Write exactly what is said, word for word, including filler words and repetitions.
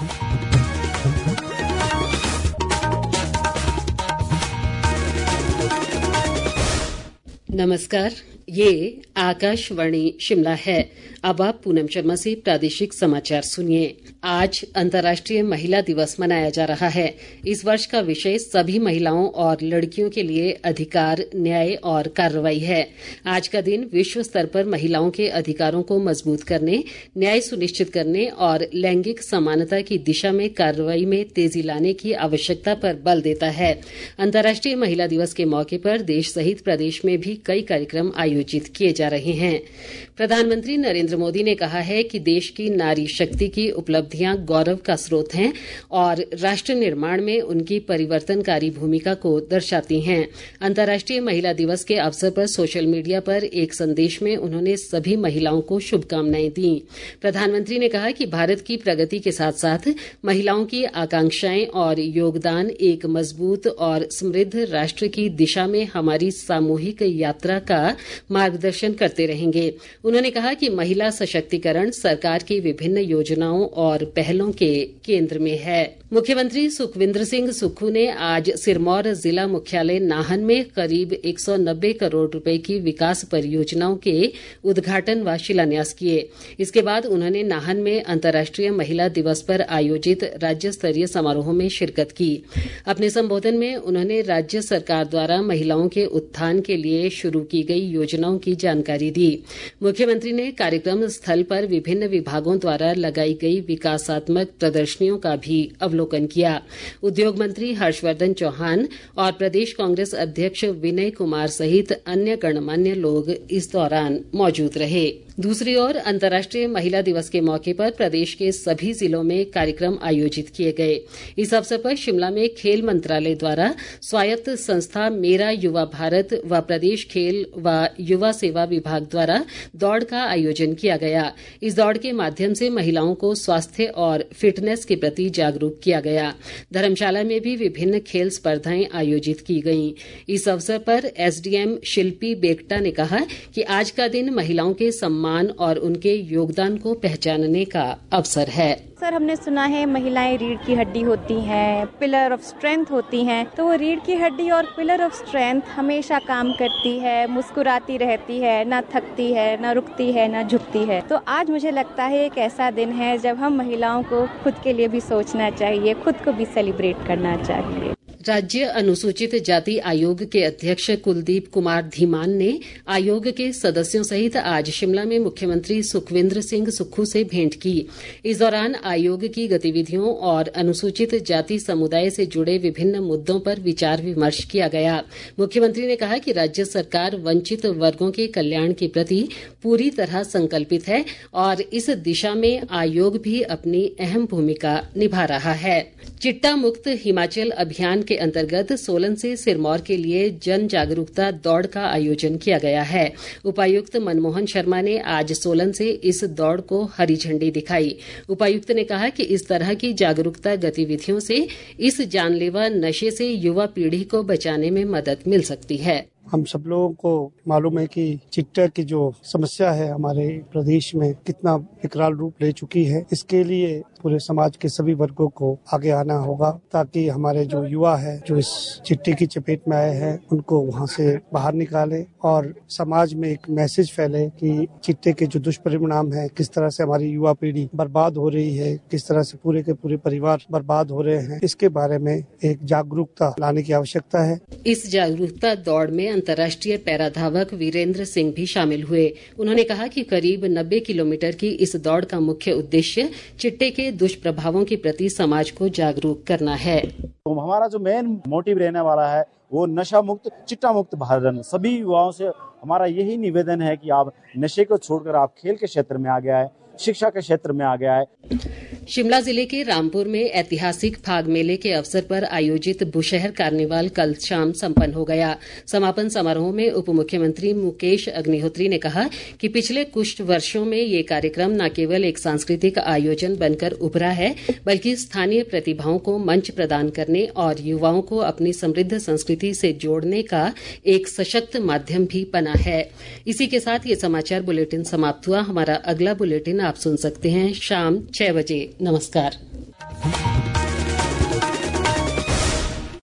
नमस्कार, ये आकाशवाणी शिमला है। अब आप पूनम शर्मा से प्रादेशिक समाचार सुनिए। आज अंतर्राष्ट्रीय महिला दिवस मनाया जा रहा है। इस वर्ष का विषय सभी महिलाओं और लड़कियों के लिए अधिकार, न्याय और कार्रवाई है। आज का दिन विश्व स्तर पर महिलाओं के अधिकारों को मजबूत करने, न्याय सुनिश्चित करने और लैंगिक समानता की दिशा में कार्रवाई में तेजी लाने की आवश्यकता पर बल देता है। अंतर्राष्ट्रीय महिला दिवस के मौके पर देश सहित प्रदेश में भी कई कार्यक्रम आयोजित किए जा रहे हैं। प्रधानमंत्री नरेंद्र मोदी ने कहा है कि देश की नारी शक्ति की उपलब्धियां गौरव का स्रोत हैं और राष्ट्र निर्माण में उनकी परिवर्तनकारी भूमिका को दर्शाती हैं। अंतर्राष्ट्रीय महिला दिवस के अवसर पर सोशल मीडिया पर एक संदेश में उन्होंने सभी महिलाओं को शुभकामनाएं दी। प्रधानमंत्री ने कहा कि भारत की प्रगति के साथ साथ महिलाओं की आकांक्षाएं और योगदान एक मजबूत और समृद्ध राष्ट्र की दिशा में हमारी सामूहिक यात्रा का मार्गदर्शन करते रहेंगे। उन्होंने कहा कि महिला सशक्तिकरण सरकार की विभिन्न योजनाओं और पहलों के केंद्र में है। मुख्यमंत्री सुखविंदर सिंह सुक्खू ने आज सिरमौर जिला मुख्यालय नाहन में करीब एक सौ नब्बे करोड़ रुपए की विकास परियोजनाओं के उद्घाटन व शिलान्यास किए। इसके बाद उन्होंने नाहन में अंतर्राष्ट्रीय महिला दिवस पर आयोजित राज्य स्तरीय समारोह में शिरकत की। अपने संबोधन में उन्होंने राज्य सरकार द्वारा महिलाओं के उत्थान के लिए शुरू की गई योजनाओं की जानकारी दी। मुख्यमंत्री ने कार्यक्रम स्थल पर विभिन्न विभागों द्वारा लगाई गई विकासात्मक प्रदर्शनियों का भी अवलोकन किया। उद्योग मंत्री हर्षवर्धन चौहान और प्रदेश कांग्रेस अध्यक्ष विनय कुमार सहित अन्य गणमान्य लोग इस दौरान मौजूद रहे। दूसरी ओर अंतर्राष्ट्रीय महिला दिवस के मौके पर प्रदेश के सभी जिलों में कार्यक्रम आयोजित किए गए। इस अवसर पर शिमला में खेल मंत्रालय द्वारा स्वायत्त संस्था मेरा युवा भारत व प्रदेश खेल व युवा सेवा विभाग द्वारा दौड़ का आयोजन किया गया। इस दौड़ के माध्यम से महिलाओं को स्वास्थ्य और फिटनेस के प्रति जागरूक किया गया। धर्मशाला में भी विभिन्न खेल स्पर्धाएं आयोजित की गईं। इस अवसर पर एसडीएम शिल्पी बेगटा ने कहा कि आज का दिन महिलाओं के सम्मान और उनके योगदान को पहचानने का अवसर है। सर, हमने सुना है महिलाएं रीढ़ की हड्डी होती हैं, पिलर ऑफ स्ट्रेंथ होती हैं। तो वो रीढ़ की हड्डी और पिलर ऑफ स्ट्रेंथ हमेशा काम करती है, मुस्कुराती रहती है, ना थकती है, ना रुकती है, ना झुकती है। तो आज मुझे लगता है एक ऐसा दिन है जब हम महिलाओं को खुद के लिए भी सोचना चाहिए, खुद को भी सेलिब्रेट करना चाहिए। राज्य अनुसूचित जाति आयोग के अध्यक्ष कुलदीप कुमार धीमान ने आयोग के सदस्यों सहित आज शिमला में मुख्यमंत्री सुखविंदर सिंह सुक्खू से भेंट की। इस दौरान आयोग की गतिविधियों और अनुसूचित जाति समुदाय से जुड़े विभिन्न मुद्दों पर विचार विमर्श किया गया। मुख्यमंत्री ने कहा कि राज्य सरकार वंचित वर्गों के कल्याण के प्रति पूरी तरह संकल्पित है और इस दिशा में आयोग भी अपनी अहम भूमिका निभा रहा है। चिट्टा मुक्त हिमाचल अभियान के अंतर्गत सोलन से सिरमौर के लिए जन जागरूकता दौड़ का आयोजन किया गया है। उपायुक्त मनमोहन शर्मा ने आज सोलन से इस दौड़ को हरी झंडी दिखाई। उपायुक्त ने कहा कि इस तरह की जागरूकता गतिविधियों से इस जानलेवा नशे से युवा पीढ़ी को बचाने में मदद मिल सकती है। हम सब लोगों को मालूम है कि चिट्टा की जो समस्या है हमारे प्रदेश में कितना विकराल रूप ले चुकी है। इसके लिए पूरे समाज के सभी वर्गों को आगे आना होगा ताकि हमारे जो युवा है जो इस चिट्टे की चपेट में आए हैं उनको वहां से बाहर निकाले और समाज में एक मैसेज फैले कि चिट्टे के जो दुष्परिणाम है, किस तरह से हमारी युवा पीढ़ी बर्बाद हो रही है, किस तरह से पूरे के पूरे परिवार बर्बाद हो रहे हैं, इसके बारे में एक जागरूकता लाने की आवश्यकता है। इस जागरूकता दौड़ में अंतर्राष्ट्रीय पैरा धावक वीरेंद्र सिंह भी शामिल हुए। उन्होंने कहा कि करीब नब्बे किलोमीटर की इस दौड़ का मुख्य उद्देश्य चिट्टे के दुष्प्रभावों के प्रति समाज को जागरूक करना है। तो हमारा जो मेन मोटिव रहने वाला है वो नशा मुक्त, चिट्टा मुक्त भारत। सभी युवाओं से हमारा यही निवेदन है कि आप नशे को छोड़कर आप खेल के क्षेत्र में आ गया है, शिक्षा के क्षेत्र में आ गया है। शिमला जिले के रामपुर में ऐतिहासिक फाग मेले के अवसर पर आयोजित बुशहर कार्निवाल कल शाम संपन्न हो गया। समापन समारोह में उप मुख्यमंत्री मुकेश अग्निहोत्री ने कहा कि पिछले कुछ वर्षों में ये कार्यक्रम न केवल एक सांस्कृतिक आयोजन बनकर उभरा है बल्कि स्थानीय प्रतिभाओं को मंच प्रदान करने और युवाओं को अपनी समृद्ध संस्कृति से जोड़ने का एक सशक्त माध्यम भी बना है। इसी के साथ ये समाचार बुलेटिन समाप्त हुआ। हमारा अगला बुलेटिन आप सुन सकते हैं शाम छह बजे। नमस्कार।